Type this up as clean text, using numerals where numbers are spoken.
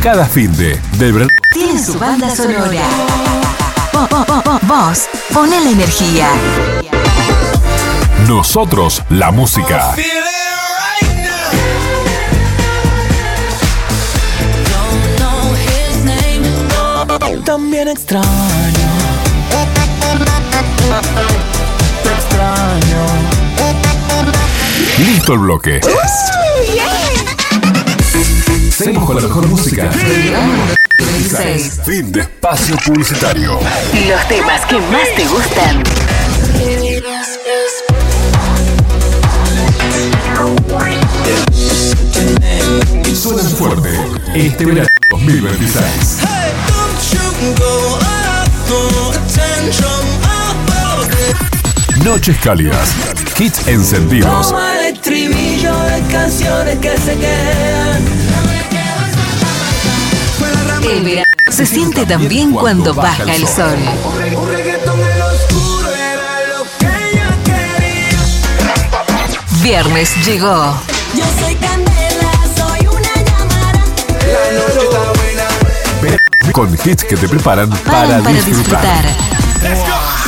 Cada finde del verano tiene su banda sonora. Vos, poné la energía. Nosotros, la música. También extraño. Te extraño. Listo el bloque. Seguimos con la mejor música. 26. Fin de espacio publicitario. Los temas que más te gustan. Suenan fuerte este verano 2026. Noches cálidas, hits encendidos. Como el estribillo de canciones que se quedan. El verano se siente también cuando baja el sol. Un reggaetón en lo oscuro era lo que yo quería. Viernes llegó. Yo soy candela, soy una llamada. La noche está buena. Con hits que te preparan para Para disfrutar. disfrutar.